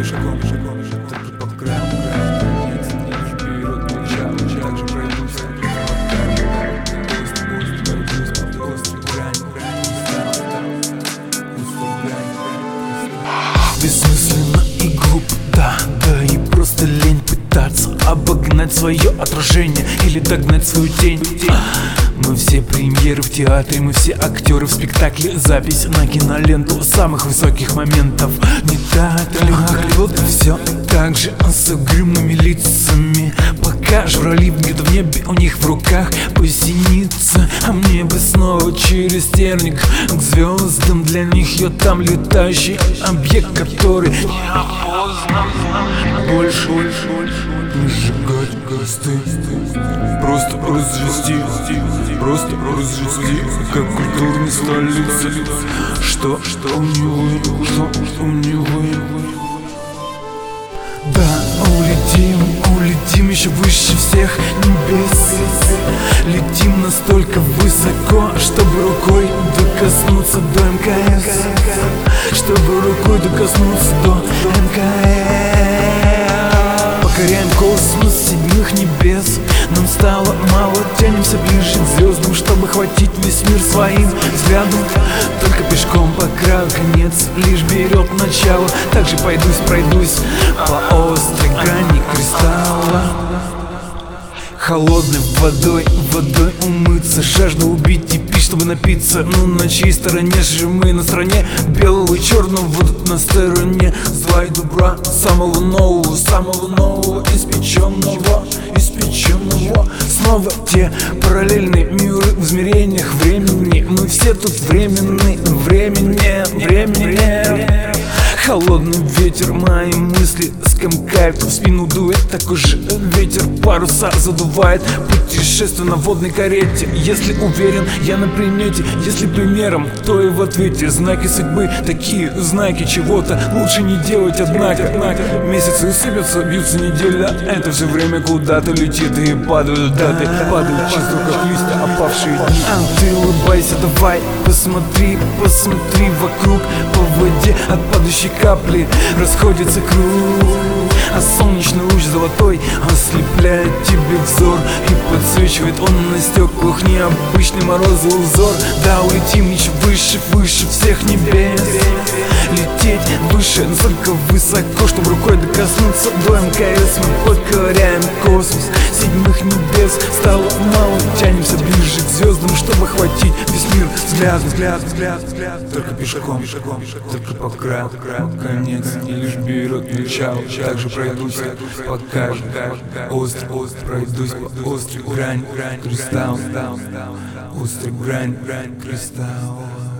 пешком, так же по краю, конец, лишь вперед, начало, так же пройдусь, бессмысленно и глупо, да и просто лень пытаться обогнать свое отражение или догнать свою тень. Мы все премьеры в театре, мы все актеры в спектакле. Запись на киноленту самых высоких моментов. Не так ли? Вот все так же с угрюмыми лицами. Пока журавли где-то в небе, у них в руках посиница. А мне бы снова через терник к звездам. Для них я там летающий объект, который не опознан. Больше не сжигать косты, просто развести, как в культурной столице. Что у него. Да, улетим еще выше всех небес. Летим настолько высоко, чтобы рукой докоснуться до МКС. Чтобы рукой докоснуться до МКС. Покоряем космос седьмых небес. Нам стало мало, тянемся ближе к звездам, чтобы хватить весь мир своим взглядом. Только пешком по краю, конец лишь берет начало. Так же пройдусь по острой грани кристалла. Холодной водой умыться, жажду убить и пить, чтобы напиться. Ну на чьей стороне же мы? На стороне белого и черного, вот на стороне зла и добра. Самого нового, испеченного. Снова те параллельные миры в измерениях времени. Мы все тут временные. Холодный ветер мои мысли скомкает, в спину дует, такой же ветер паруса задувает. Путешествие на водной карете. Если уверен, я на примете. Если примером, то и в ответе. Знаки судьбы, такие знаки чего-то лучше не делать, однако. Месяцы сыпятся, бьются неделя. Это все время куда-то летит и падают даты. Падают чисто как листья, опавшие дни. А ты улыбайся, давай, посмотри вокруг. По воде от падающей капли расходится круг. А солнечный луч золотой ослепляет тебе взор. И подсвечивает он на стеклах необычный морозовый узор. Да, улетим еще выше всех небес. Лететь выше, настолько высоко, чтобы рукой докоснуться до МКС. Мы покоряем космос седьмых небес. Стало мало, тянемся ближе к звездам, чтобы хватить весь мир взгляд. Только пешком, только по краю, конец лишь берет начало. Так же пройдусь по каждому пройдусь по острой грани кристалла. Острой грань кристалла.